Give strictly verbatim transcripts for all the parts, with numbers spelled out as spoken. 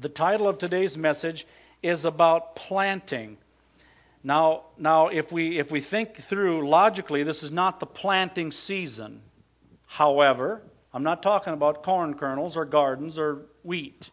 The title of today's message is about planting. Now, now if we if we think through logically, this is not the planting season. However, I'm not talking about corn kernels or gardens or wheat.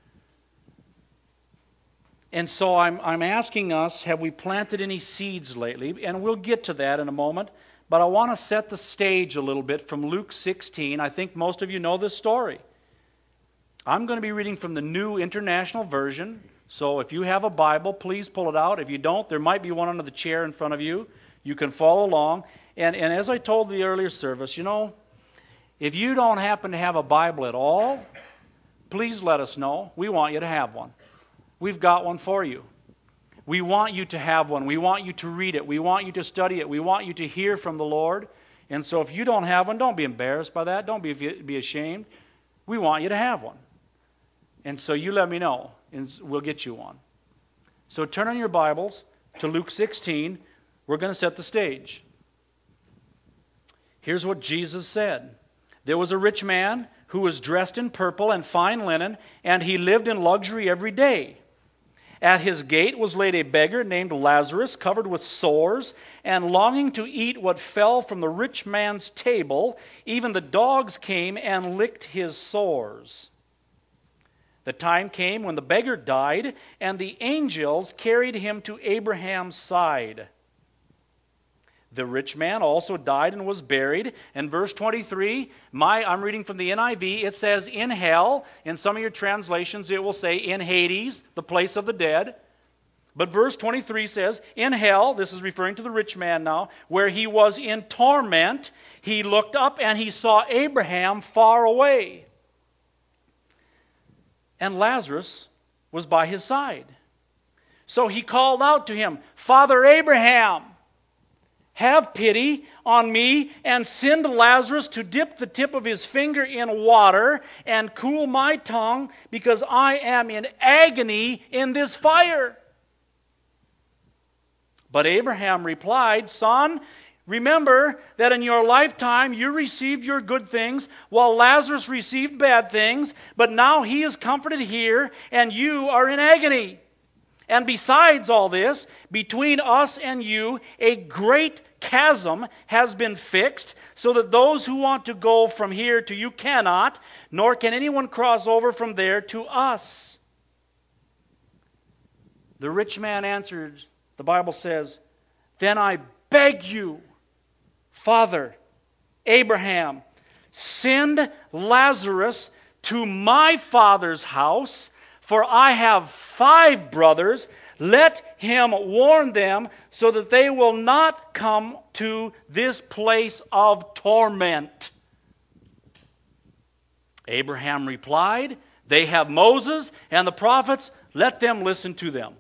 And so I'm I'm asking us, have we planted any seeds lately? And we'll get to that in a moment. But I want to set the stage a little bit from Luke sixteen. I think most of you know this story. I'm going to be reading from the New International Version. So if you have a Bible, please pull it out. If you don't, there might be one under the chair in front of you. You can follow along. And, and as I told the earlier service, you know, if you don't happen to have a Bible at all, please let us know. We want you to have one. We've got one for you. We want you to have one. We want you to read it. We want you to study it. We want you to hear from the Lord. And so if you don't have one, don't be embarrassed by that. Don't be, be ashamed. We want you to have one. And so you let me know, and we'll get you one. So turn on your Bibles to Luke sixteen. We're going to set the stage. Here's what Jesus said. There was a rich man who was dressed in purple and fine linen, and he lived in luxury every day. At his gate was laid a beggar named Lazarus, covered with sores, and longing to eat what fell from the rich man's table. Even the dogs came and licked his sores. The time came when the beggar died, and the angels carried him to Abraham's side. The rich man also died and was buried. In verse twenty-three, my, I'm reading from the N I V, it says in hell. In some of your translations it will say in Hades, the place of the dead. But verse twenty-three says, in hell, this is referring to the rich man now, where he was in torment, he looked up and he saw Abraham far away. And Lazarus was by his side. So he called out to him, Father Abraham, have pity on me and send Lazarus to dip the tip of his finger in water and cool my tongue, because I am in agony in this fire. But Abraham replied, Son, remember that in your lifetime you received your good things, while Lazarus received bad things, but now he is comforted here, and you are in agony. And besides all this, between us and you, a great chasm has been fixed, so that those who want to go from here to you cannot, nor can anyone cross over from there to us. The rich man answered, the Bible says, Then I beg you, Father Abraham, send Lazarus to my father's house, for I have five brothers. Let him warn them so that they will not come to this place of torment. Abraham replied, They have Moses and the prophets. Let them listen to them.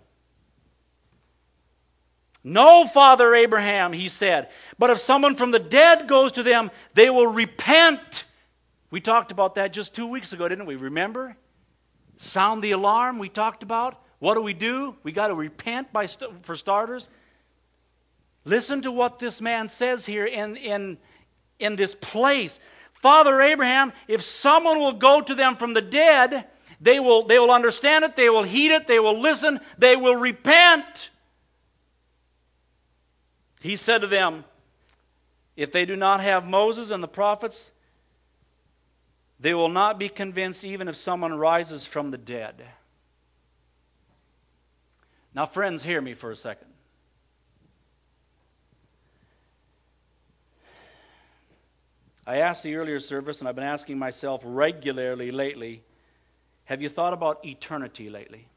No, Father Abraham, he said, but if someone from the dead goes to them, they will repent. We talked about that just two weeks ago, didn't we? Remember? Sound the alarm we talked about. What do we do? We got to repent by st- for starters. Listen to what this man says here in, in, in this place. Father Abraham, if someone will go to them from the dead, they will, they will understand it, they will heed it, they will listen, they will repent. He said to them, if they do not have Moses and the prophets, they will not be convinced even if someone rises from the dead. Now, friends, hear me for a second. I asked the earlier service, and I've been asking myself regularly lately, have you thought about eternity lately?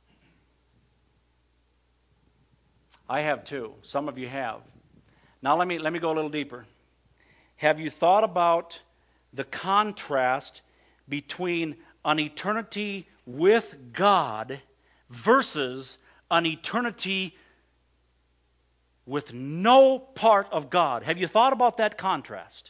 I have too. Some of you have. Now let me let me go a little deeper. Have you thought about the contrast between an eternity with God versus an eternity with no part of God? Have you thought about that contrast?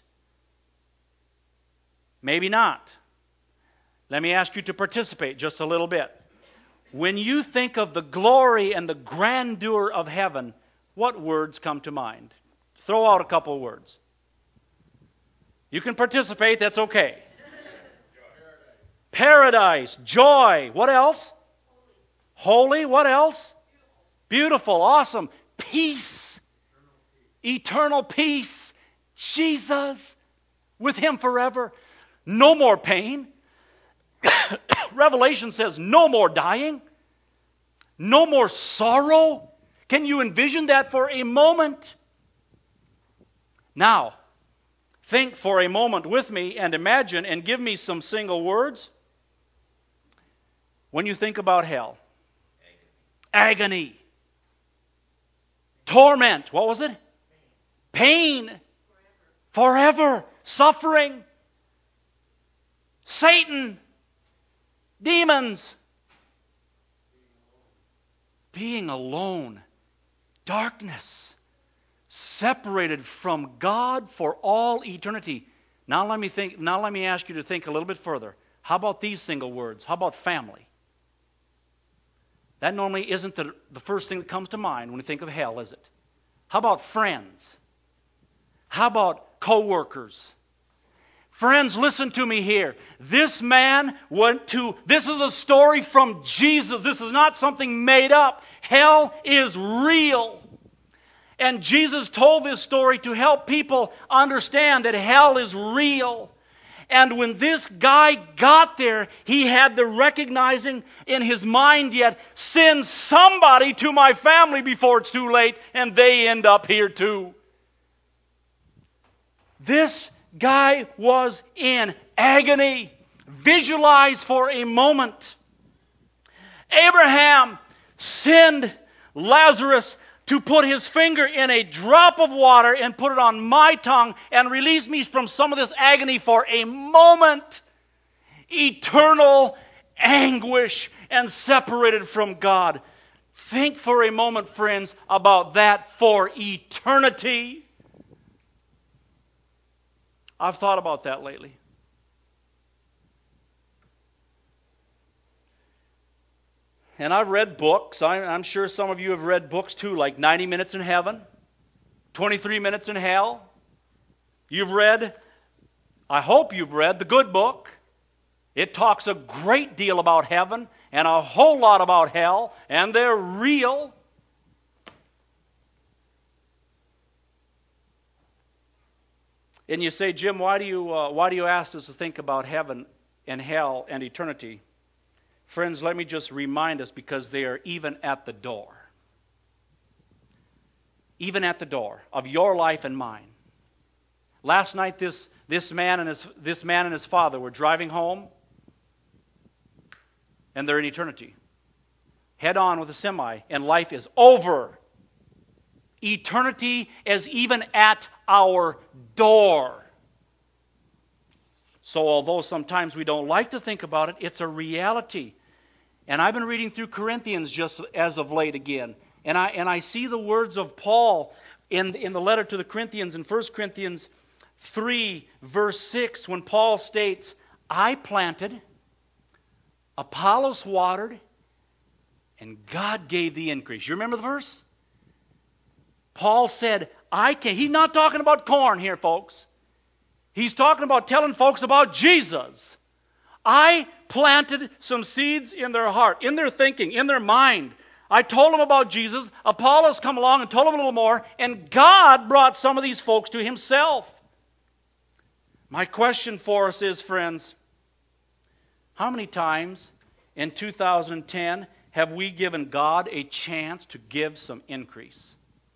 Maybe not. Let me ask you to participate just a little bit. When you think of the glory and the grandeur of heaven, what words come to mind? Throw out a couple of words. You can participate, that's okay. Paradise, joy, what else? Holy, what else? Beautiful, awesome. Peace. Eternal peace. Jesus. With Him forever. No more pain. Revelation says no more dying. No more sorrow. Can you envision that for a moment? Now, think for a moment with me and imagine and give me some single words. When you think about hell. Agony. Agony. Torment. What was it? Pain. Forever. Forever. Suffering. Satan. Demons. Being alone. Darkness. Separated from God for all eternity. Now let me think, now let me ask you to think a little bit further. How about these single words? How about family? That normally isn't the, the first thing that comes to mind when you think of hell, is it? How about friends? How about co-workers? Friends, listen to me here. This man went to, this is a story from Jesus. This is not something made up. Hell is real. And Jesus told this story to help people understand that hell is real. And when this guy got there, he had the recognizing in his mind yet, send somebody to my family before it's too late, and they end up here too. This guy was in agony. Visualize for a moment. Abraham sent Lazarus to put his finger in a drop of water and put it on my tongue and release me from some of this agony for a moment. Eternal anguish and separated from God. Think for a moment, friends, about that for eternity. I've thought about that lately. And I've read books. I'm sure some of you have read books too, like ninety minutes in Heaven, twenty-three minutes in Hell. You've read, I hope you've read, The Good Book. It talks a great deal about heaven and a whole lot about hell, and they're real. And you say, Jim, why do you uh, why do you ask us to think about heaven and hell and eternity? Friends, let me just remind us, because they are even at the door. Even at the door of your life and mine. Last night, this, this, man and his, this man and his father were driving home, and they're in eternity. Head on with a semi, and life is over. Eternity is even at our door. So although sometimes we don't like to think about it, it's a reality. And I've been reading through Corinthians just as of late again. And I and I see the words of Paul in, in the letter to the Corinthians in First Corinthians three, verse six, when Paul states, I planted, Apollos watered, and God gave the increase. You remember the verse? Paul said, I can. He's not talking about corn here, folks. He's talking about telling folks about Jesus. I planted some seeds in their heart, in their thinking, in their mind. I told them about Jesus. Apollos come along and told them a little more, and God brought some of these folks to Himself. My question for us is, friends, how many times in two thousand ten have we given God a chance to give some increase?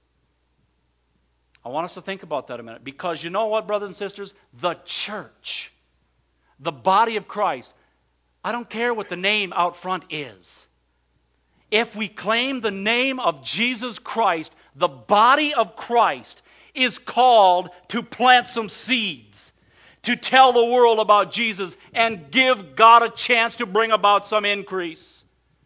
I want us to think about that a minute. Because you know what, brothers and sisters? The church, the body of Christ, I don't care what the name out front is. If we claim the name of Jesus Christ, the body of Christ is called to plant some seeds, to tell the world about Jesus and give God a chance to bring about some increase.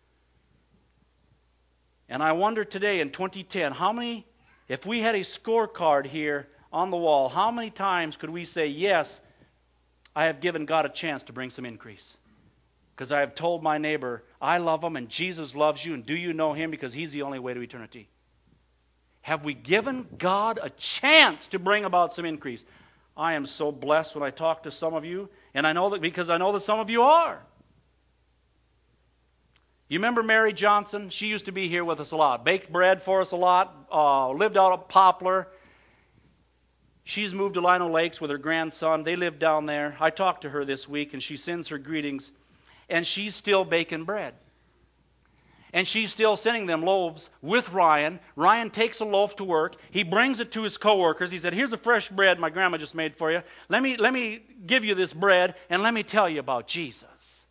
And I wonder today in twenty ten, how many... If we had a scorecard here on the wall, how many times could we say, yes, I have given God a chance to bring some increase? Because I have told my neighbor, I love him and Jesus loves you, and do you know Him because He's the only way to eternity? Have we given God a chance to bring about some increase? I am so blessed when I talk to some of you, and I know that because I know that some of you are. You remember Mary Johnson? She used to be here with us a lot. Baked bread for us a lot. Uh, lived out of Poplar. She's moved to Lino Lakes with her grandson. They live down there. I talked to her this week, and she sends her greetings. And she's still baking bread. And she's still sending them loaves with Ryan. Ryan takes a loaf to work. He brings it to his coworkers. He said, here's the fresh bread my grandma just made for you. Let me, let me give you this bread, and let me tell you about Jesus.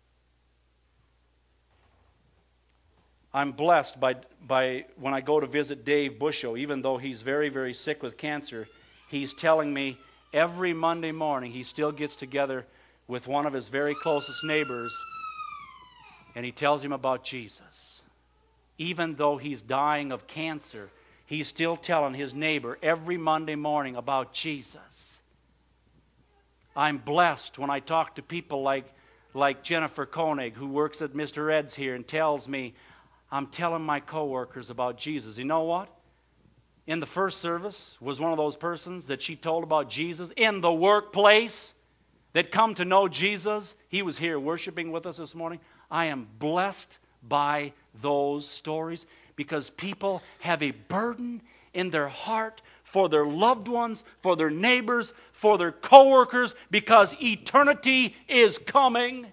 I'm blessed by, by when I go to visit Dave Busho, even though he's very, very sick with cancer, he's telling me every Monday morning he still gets together with one of his very closest neighbors, and he tells him about Jesus. Even though he's dying of cancer, he's still telling his neighbor every Monday morning about Jesus. I'm blessed when I talk to people like, like Jennifer Koenig, who works at Mister Ed's here, and tells me, I'm telling my coworkers about Jesus. You know what? In the first service was one of those persons that she told about Jesus in the workplace that come to know Jesus. He was here worshiping with us this morning. I am blessed by those stories because people have a burden in their heart for their loved ones, for their neighbors, for their coworkers, because eternity is coming.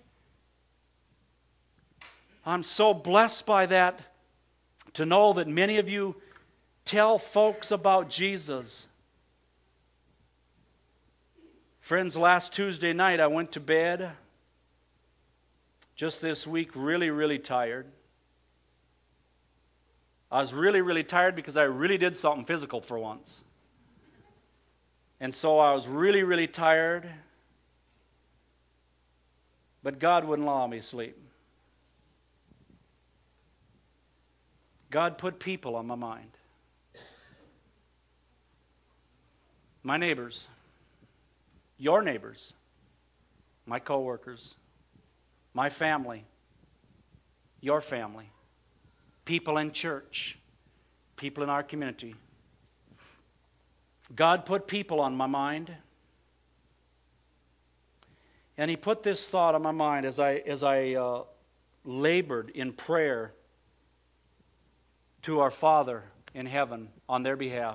I'm so blessed by that, to know that many of you tell folks about Jesus. Friends, last Tuesday night I went to bed, just this week, really, really tired. I was really, really tired because I really did something physical for once. And so I was really, really tired. But God wouldn't allow me to sleep. God put people on my mind. My neighbors. Your neighbors. My coworkers. My family. Your family. People in church. People in our community. God put people on my mind. And He put this thought on my mind as I as I uh, labored in prayer to our Father in heaven on their behalf.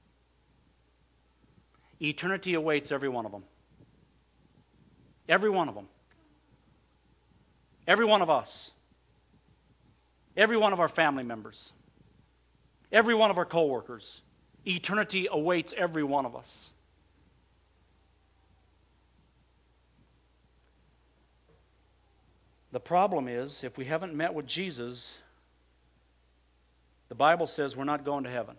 Eternity awaits every one of them. Every one of them. Every one of us. Every one of our family members. Every one of our coworkers. Eternity awaits every one of us. The problem is, if we haven't met with Jesus, the Bible says we're not going to heaven.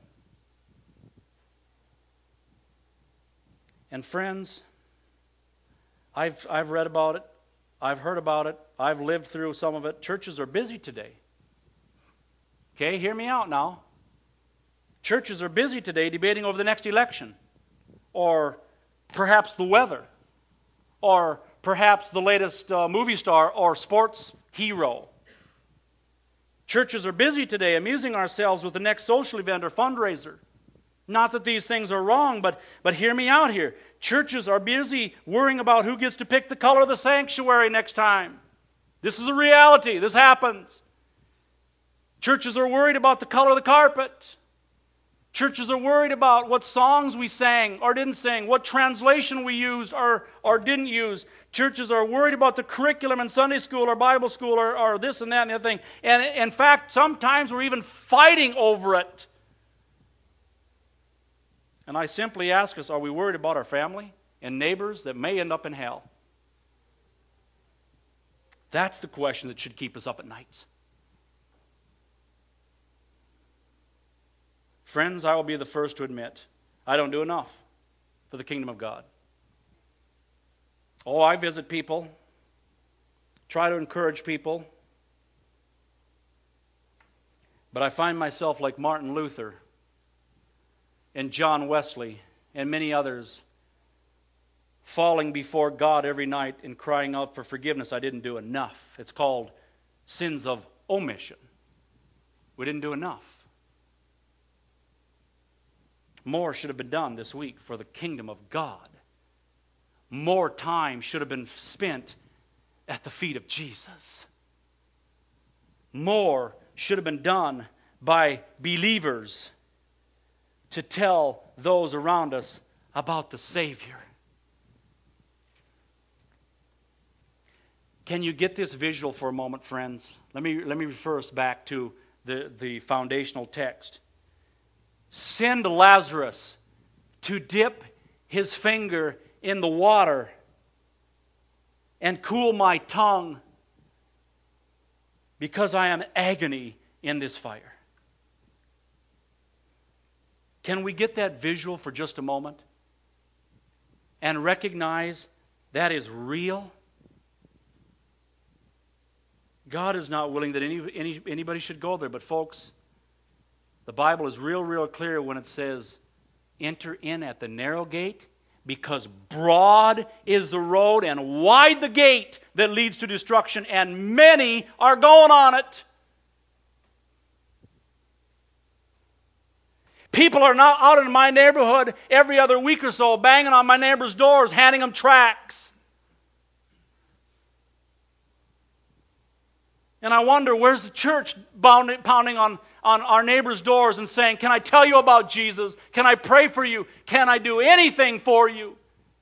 And friends, I've I've read about it, I've heard about it, I've lived through some of it. Churches are busy today. Okay, hear me out now. Churches are busy today debating over the next election, or perhaps the weather, or perhaps the latest uh, movie star or sports hero. Churches are busy today amusing ourselves with the next social event or fundraiser. Not that these things are wrong, but, but hear me out here. Churches are busy worrying about who gets to pick the color of the sanctuary next time. This is a reality. This happens. Churches are worried about the color of the carpet. Churches are worried about what songs we sang or didn't sing, what translation we used or, or didn't use. Churches are worried about the curriculum in Sunday school or Bible school or, or this and that and the other thing. And in fact, sometimes we're even fighting over it. And I simply ask us, are we worried about our family and neighbors that may end up in hell? That's the question that should keep us up at night. Friends, I will be the first to admit, I don't do enough for the kingdom of God. Oh, I visit people, try to encourage people, but I find myself like Martin Luther and John Wesley and many others, falling before God every night and crying out for forgiveness. I didn't do enough. It's called sins of omission. We didn't do enough. More should have been done this week for the kingdom of God. More time should have been spent at the feet of Jesus. more should have been done by believers to tell those around us about the Savior. Can you get this visual for a moment, friends? Let me, let me refer us back to the, the foundational text. Send Lazarus to dip his finger in the water and cool my tongue, because I am agony in this fire. Can we get that visual for just a moment and recognize that is real? God is not willing that any, any anybody should go there, but folks, the Bible is real, real clear when it says, enter in at the narrow gate, because broad is the road and wide the gate that leads to destruction, and many are going on it. People are now out in my neighborhood every other week or so, banging on my neighbor's doors, handing them tracts. And I wonder, where's the church pounding on, on our neighbor's doors and saying, can I tell you about Jesus? Can I pray for you? Can I do anything for you?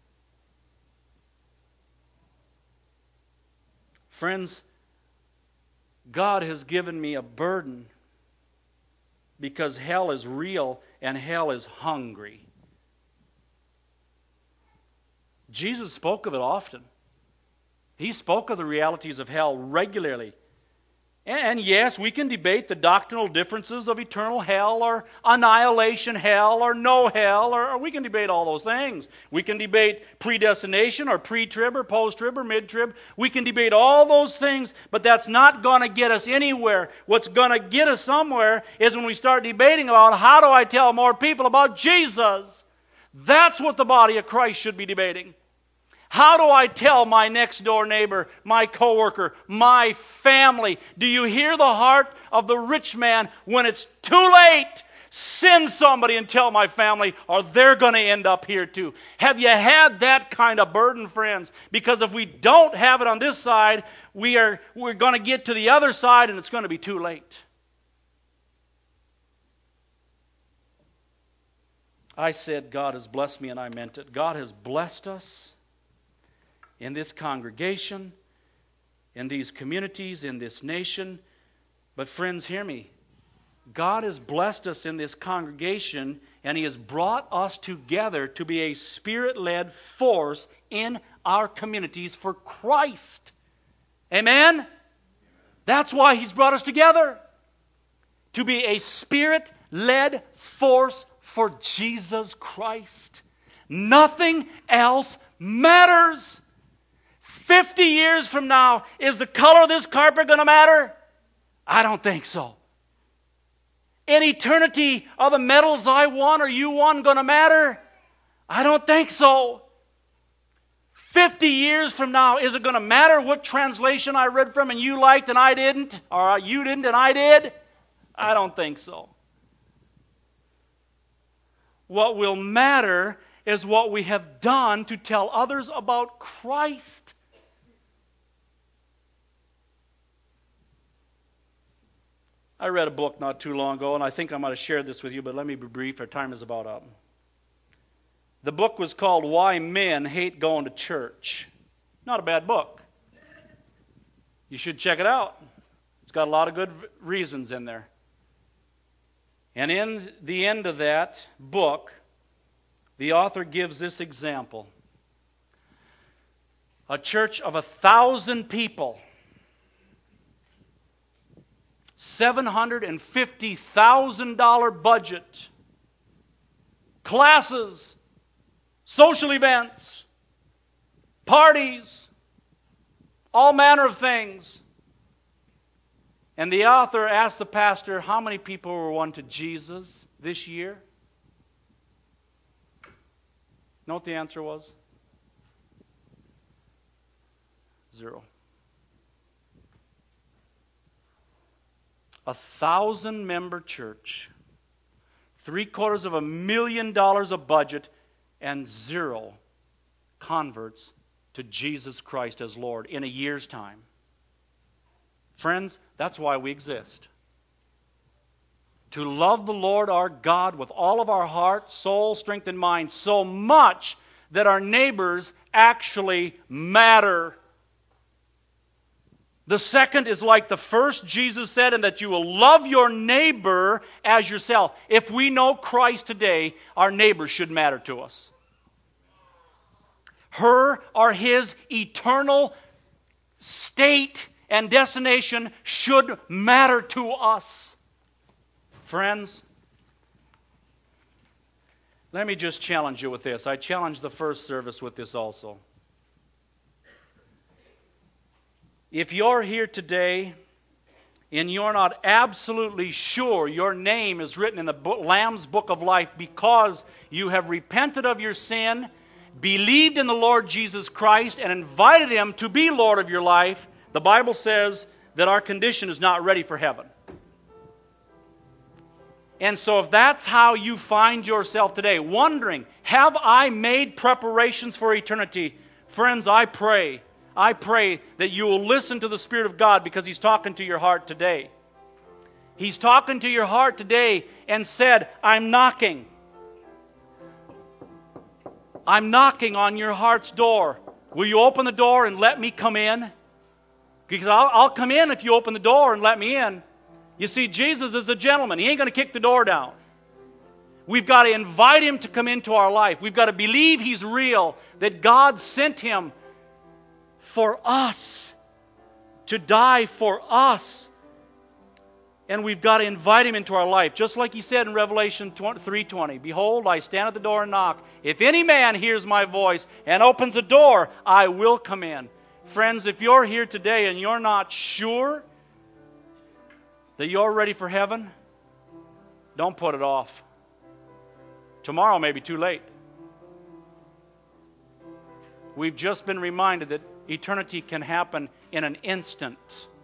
Friends, God has given me a burden because hell is real and hell is hungry. Jesus spoke of it often. He spoke of the realities of hell regularly. And yes, we can debate the doctrinal differences of eternal hell or annihilation hell or no hell, or, or we can debate all those things. We can debate predestination or pre-trib or post-trib or mid-trib. We can debate all those things, but that's not going to get us anywhere. What's going to get us somewhere is when we start debating about how do I tell more people about Jesus. That's what the body of Christ should be debating. How do I tell my next door neighbor, my coworker, my family? Do you hear the heart of the rich man when it's too late? Send somebody and tell my family, or they're going to end up here too. Have you had that kind of burden, friends? Because if we don't have it on this side, we are we're going to get to the other side and it's going to be too late. I said God has blessed me, and I meant it. God has blessed us in this congregation, in these communities, in this nation. But friends, hear me. God has blessed us in this congregation, and He has brought us together to be a Spirit-led force in our communities for Christ. Amen? That's why He's brought us together. To be a Spirit-led force for Jesus Christ. Nothing else matters. Fifty years from now, is the color of this carpet going to matter? I don't think so. In eternity, are the medals I won or you won going to matter? I don't think so. Fifty years from now, is it going to matter what translation I read from and you liked and I didn't? Or you didn't and I did? I don't think so. What will matter is what we have done to tell others about Christ. I read a book not too long ago, and I think I might have shared this with you, but let me be brief. Our time is about up. The book was called Why Men Hate Going to Church. Not a bad book. You should check it out. It's got a lot of good reasons in there. And in the end of that book, the author gives this example. A church of a thousand people, seven hundred fifty thousand dollars budget, classes, social events, parties, all manner of things. And the author asked the pastor, how many people were won to Jesus this year? Know what the answer was? Zero. A thousand member church, three quarters of a million dollars of budget, and zero converts to Jesus Christ as Lord in a year's time. Friends, that's why we exist. To love the Lord our God with all of our heart, soul, strength, and mind so much that our neighbors actually matter. The second is like the first, Jesus said, and that you will love your neighbor as yourself. If we know Christ today, our neighbor should matter to us. Her or his eternal state and destination should matter to us. Friends, let me just challenge you with this. I challenged the first service with this also. If you're here today and you're not absolutely sure your name is written in the Lamb's Book of Life because you have repented of your sin, believed in the Lord Jesus Christ, and invited Him to be Lord of your life, the Bible says that our condition is not ready for heaven. And so if that's how you find yourself today, wondering, have I made preparations for eternity? Friends, I pray, I pray that you will listen to the Spirit of God because He's talking to your heart today. He's talking to your heart today and said, I'm knocking. I'm knocking on your heart's door. Will you open the door and let me come in? Because I'll, I'll come in if you open the door and let me in. You see, Jesus is a gentleman. He ain't going to kick the door down. We've got to invite Him to come into our life. We've got to believe He's real, that God sent Him for us, to die for us. And we've got to invite Him into our life. Just like He said in Revelation three twenty, Behold, I stand at the door and knock. If any man hears my voice and opens the door, I will come in. Friends, if you're here today and you're not sure that you're ready for heaven, don't put it off. Tomorrow may be too late. We've just been reminded that eternity can happen in an instant.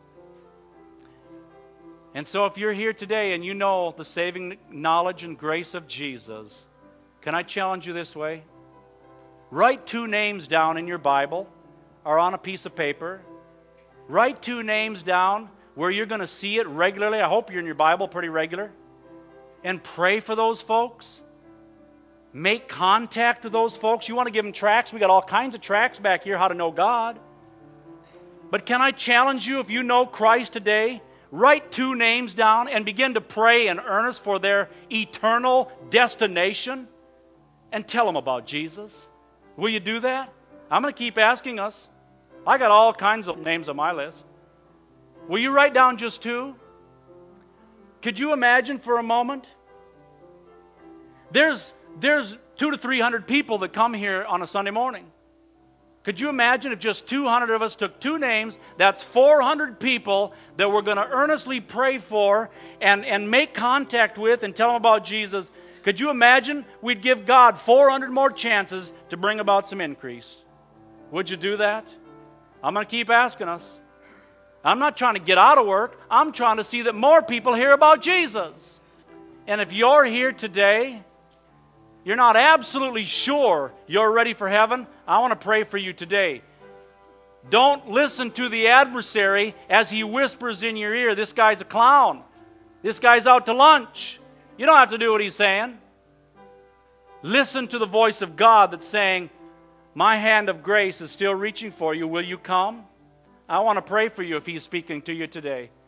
And so if you're here today and you know the saving knowledge and grace of Jesus, can I challenge you this way? Write two names down in your Bible or on a piece of paper. Write two names down where you're going to see it regularly. I hope you're in your Bible pretty regular. And pray for those folks. Make contact with those folks. You want to give them tracts? We got all kinds of tracts back here, how to know God. But can I challenge you, if you know Christ today, write two names down and begin to pray in earnest for their eternal destination and tell them about Jesus. Will you do that? I'm going to keep asking us. I got all kinds of names on my list. Will you write down just two? Could you imagine for a moment? There's, there's two to three hundred people that come here on a Sunday morning. Could you imagine if just two hundred of us took two names? That's four hundred people that we're going to earnestly pray for and, and make contact with and tell them about Jesus. Could you imagine we'd give God four hundred more chances to bring about some increase? Would you do that? I'm going to keep asking us. I'm not trying to get out of work. I'm trying to see that more people hear about Jesus. And if you're here today, you're not absolutely sure you're ready for heaven, I want to pray for you today. Don't listen to the adversary as he whispers in your ear, this guy's a clown. This guy's out to lunch. You don't have to do what he's saying. Listen to the voice of God that's saying, my hand of grace is still reaching for you. Will you come? I want to pray for you if He's speaking to you today.